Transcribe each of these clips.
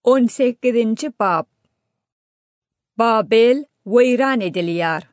18. Bab. Babel veyran edilýär.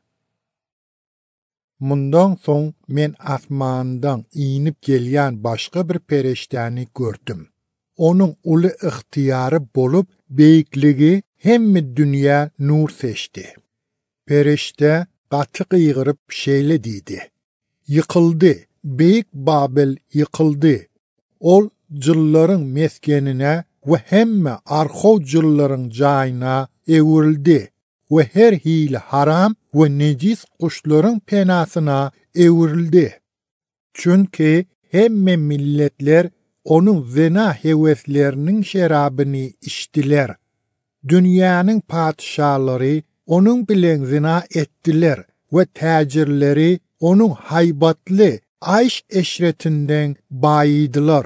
Mundan soň men asmandan inip gelýän başga bir pereştäni gördüm. Onuň uly ihtiýary bolup, beýikligi hemme dünýä nur seçdi. Pereşte gaty gıýgyryp şeýle diýdi: Ýykyldy, beýik Babel ýykyldy. Ol jyllaryň meskenine we hemme arxaw jyllaryň jaýyna ewrildi we her hili haram we nejis kuşlaryň penasyna ewrildi. Çünki hemme milletler onuň zina hewesleriniň şerabyny içdiler. Dünýäniň padşahlary onuň bilen zina etdiler we täjirleri onuň haybatly ayş eşretinden baýydylar.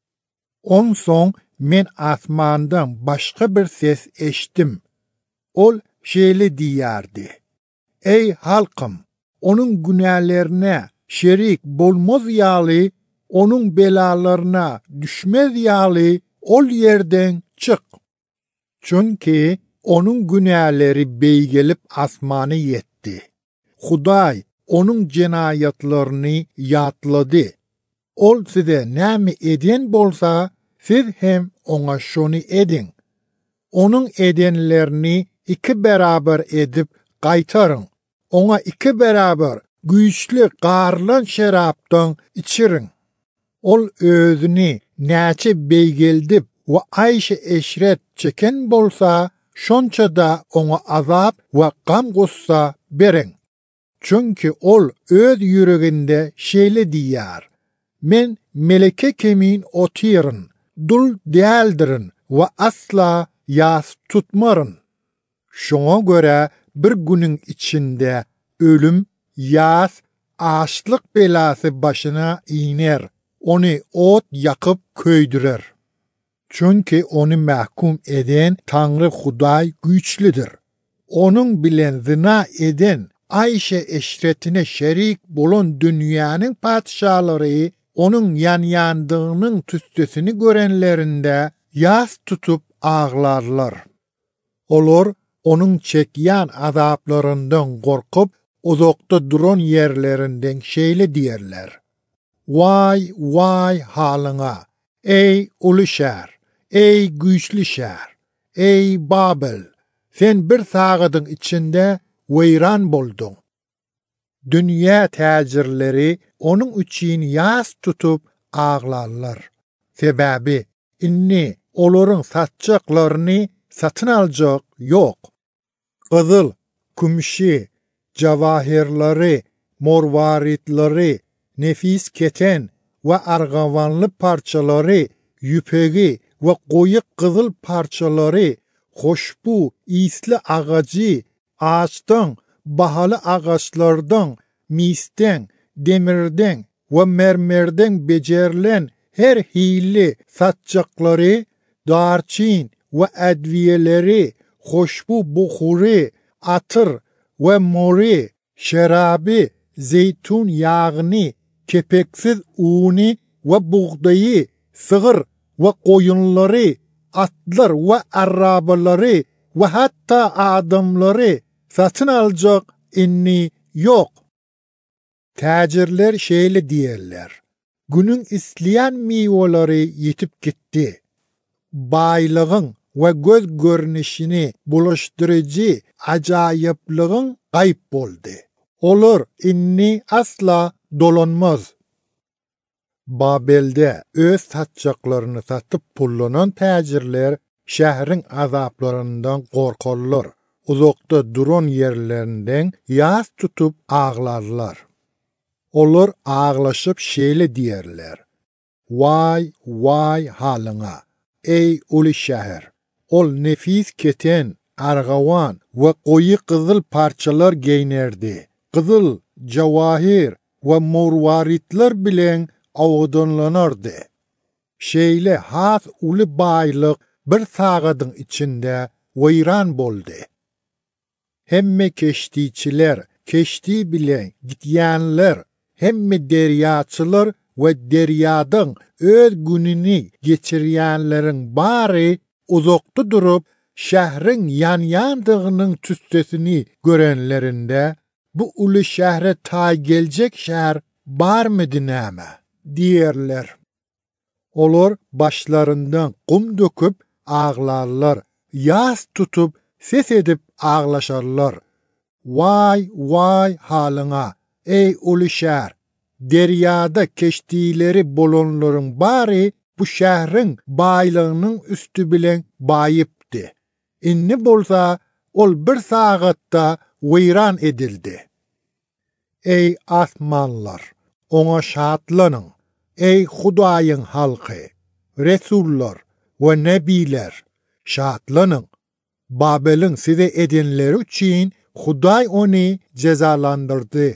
Onsoň men asmandan başga bir ses eşitdim. Ol şeýle diýärdi: Ey halkym, onuň günälerine şerik bolmaz ýaly, onuň belalaryna düşmez ýaly ol ýerden çyk. Çünki onuň günäleri beýgelip asmany ýetdi. Hudaý onuň jenayatlaryny ýatlady. Ol size näme eden bolsa, siz hem oňa şonu edin. Onuň edenlerini 2 beraber edip gaýtaryň. Oňa 2 beraber güýçli garlan şerapdan içirin. Ol özüni näçe beýgeldip we aýşe eşret çeken bolsa, şonça da oňa azap we gam gussa berin. Çünki ol öz ýüreginde şeýle diýär: Men meleke kemin otyryn, dul däldirin we asla ýas tutmaryn. Şoňa göre bir günüň içinde ölüm, ýas, açlyk belasy başyna iner. Ony ot ýakyp köýdürer. Çünki ony mahkum eden Tanrı Hudaý güýçlidir. Onuň bilen zina eden aýşe eşretine şerik bolan dünýäniň padşahlary onuň ýanýandygynyň tüstesini görenlerinde ýas tutup ağlarlar. Olar onuň çekýän azaplaryndan gorkup, uzakda duran yerlerinden şeýle diýerler: Vay, vay halyňa, ey uly şäher, ey güýçli şäher, ey Babel, sen bir sagadyň içinde weyran boldun. Dünýä täjirleri onuň üçin ýas tutup ağlarlar. Sebäbi inni olaryň satjaklaryny satyn aljak ýok. Gyzyl, kümşi, jawahirlary, morwaritlary, nefis keten we argawanly parçalary, ýüpegi we goýy gyzyl parçalary, hoşbu, isli agajy, ağaçdan, bahaly agaçlardan, misten, demirden we mermerden becerilen her hili satjaklary, darçin we adwiyeleri, hoşbu buhury, atyr we mori, şeraby, zeytun ýagyny, kepeksiz uny we buğdaýy, sygyr we goýunlary, atlar we arrabalary we hatta adamlary satyn aljak inni ýok. Täjirler şeýle diýerler: Günüň isleýän miwalary ýetip gitdi. Baýlygyň we göz görnüşini bulaşdyryjy ajaýyplygyň gaýp boldy. Olar inni asla dolanmaz. Babelde öz satjaklaryny satyp pullanan täjirler şähriň azaplaryndan gorkarlar. Uzakda duran yerlerinden ýas tutup ağlarlar. Olar ağlaşyp şeýle diýerler: Vay, vay halyňa, ey uly şäher. Ol nefis keten, argawan we goýy gyzyl parçalar geýnerdi. Gyzyl, jawahir we morwaritler bilen awdanlanardy. Şeýle has uly baýlyk bir sagadyň içinde weyran boldy. Hemme keştiçiler, keşti bilen gitýänler, hemme derýaçylar we derýadan öz günini geçirýänleriň bary uzakda durup şähriň ýan-ýandygnyň tüssesini görenlerinde bu uly şähre ta geljek şäher barmydy näme diýerler. Olar başlaryndan kum döküp ağlarlar, ýas tutup ses edip ağlaşarlar. Vay vay halyňa ey uly şäher! Deryada keştileri bolanlaryň bary bu şähriň baýlygynyň üstü bilen baýypdy. Inni bolsa ol bir sagatda weýran edildi. Ey asmanlar! Oňa şatlanyň. Ey Hudaýyň halky! Resullar we nebiler! Şatlanyň! Babelin size edenleri üçin Hudaý ony cezalandyrdy.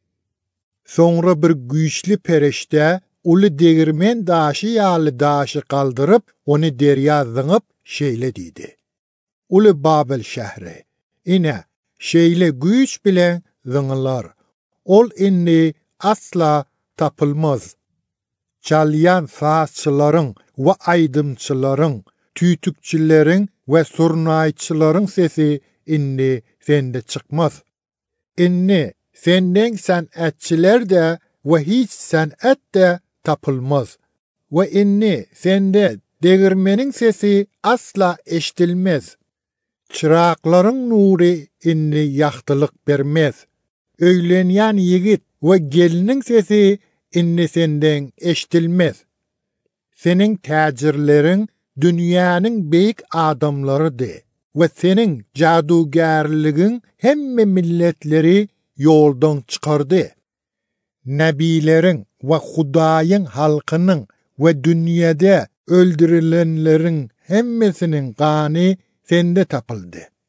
Sonra bir güýçli pereşde uly degirmen daşy ýaly daşy kaldyryp ony derýa zyňyp şeýle diýdi. Uly Babel şähri ine şeýle güýç bilen zyňylar. Ol inni asla tapylmaz. Çalyan saatçılaryň we aýdymçylaryň, tüýtükçileriň we surnaýçylaryň sesi inni sende çykmaz. Inni senden sanatçiler de ve hiç sanat de tapılmaz. Ve inni sende degirmenin sesi asla eşitilmez. Çırakların nuri inni yaktılık bermez. Öylenyan yigit ve gelinin sesi inni senden eşitilmez. Senin tacirlerin dünyanın beyik adamlarıdır. Ve senin cadugarligin hemme milletleri yoldan çıkardı. Nebilerin ve Hudaýyň halkynyň ve dünyada öldürülenlerin hemmesinin gany sende tapıldı.